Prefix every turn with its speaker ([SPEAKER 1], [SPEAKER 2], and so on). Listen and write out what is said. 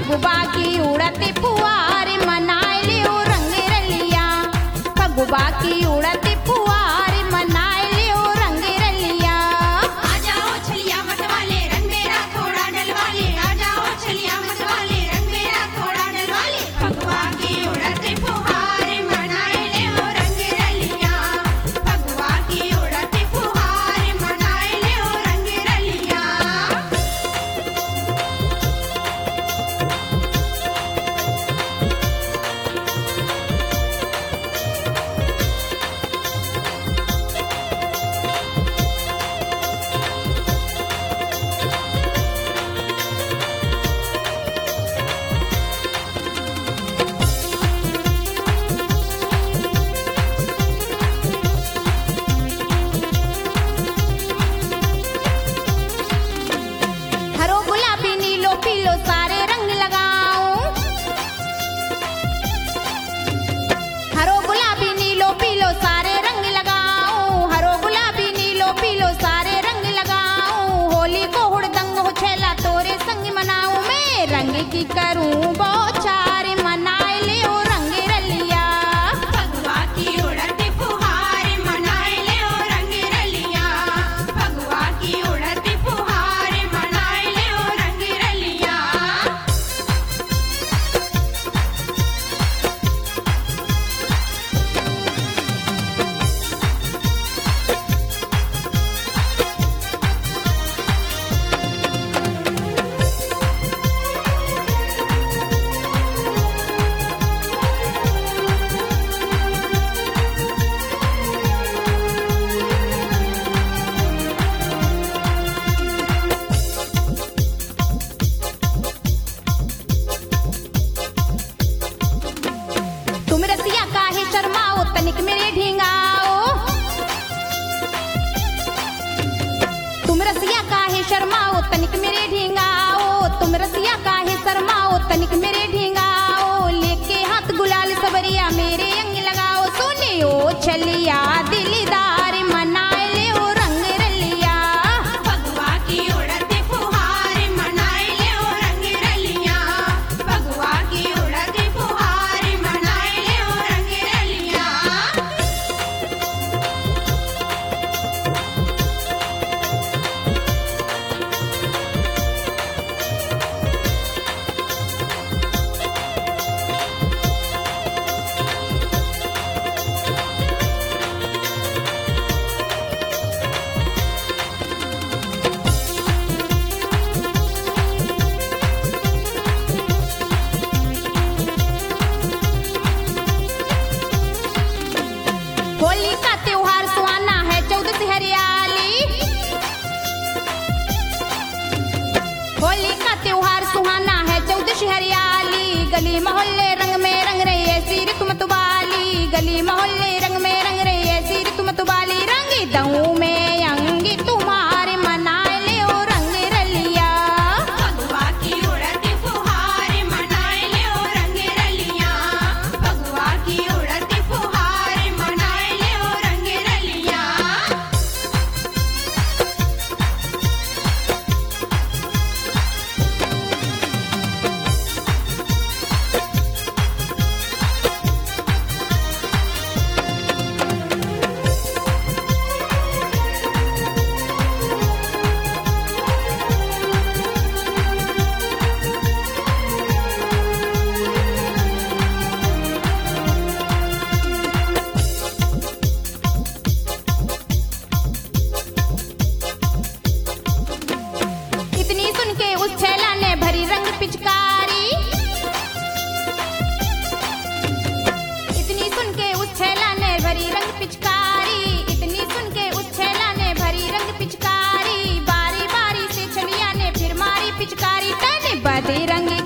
[SPEAKER 1] फगुआ की उड़ती फुहार मनाए लियो रंग रलिया, फगुआ की उड़ती फुहार मनाए लियो रंग रलिया।
[SPEAKER 2] आ जाओ छलिया मतवाले रंग मेरा थोड़ा डलवाले, आ जाओ छलिया मतवाले रंग मेरा थोड़ा डलवाले। फगुआ की उड़ती फुहार मनाए लियो रंग रलिया, फगुआ की उड़ती फुहार मनाए लियो रंग रलिया।
[SPEAKER 1] हरो गुलाबी नीलो पीलो सारे रंग लगाओ, हरो गुलाबी नीलो पीलो सारे रंग लगाओ, हरो गुलाबी नीलो पीलो सारे रंग लगाओ। होली को हुड़दंग हो छेला तोरे संग मनाऊं, मैं रंग की करूं बौछार मनाए लियो रंग रलिया।
[SPEAKER 2] फगुआ की उड़ती फुहार मनाए लियो रंग रलिया, फगुआ की उड़ती फुहार मनाए लियो रंग रलिया।
[SPEAKER 1] तुम रसिया काहे शर्माओ तनिक मेरे ढींगाओ, तुम रसिया काहे शर्माओ तनिक मेरे ढींगाओ, तुम रसिया काहे शर्माओ तनिक मेरे ढींगाओ। लेके हाथ गुलाल सबरिया मेरे अंग लगाओ, सोने ओ छलिया दिलदार मनाए लियो रंग रलिया।
[SPEAKER 2] फगुआ की उड़ती फुहार मनाए लियो रंग रलिया, फगुआ की उड़ती फुहार मनाए लियो रंग रलिया।
[SPEAKER 1] होली का त्योहार सुहाना है चौदस हरियाली, होली का त्योहार सुहाना है चौदस हरियाली। गली मोहल्ले रंग में रंग रही ऐसी ऋतु मतवाली, गली मोहल्ले रंग में रंग रही ऐसी ऋतु मतवाली। रंग दऊं में अंगी तुम्हारे मनाए लियो रंग रलिया।
[SPEAKER 2] फगुआ की उड़ती फुहार मनाए लियो रंग रलिया, फगुआ की उड़ती फुहार मनाए लियो रंग रलिया।
[SPEAKER 1] इतनी सुन के उस छैला ने भरी रंग पिचकारी, इतनी सुन के उस छैला ने भरी रंग पिचकारी, इतनी सुन के उस छैला ने भरी रंग पिचकारी। बारी बारी से छलिया ने फिर मारी पिचकारी, तने बदे रंग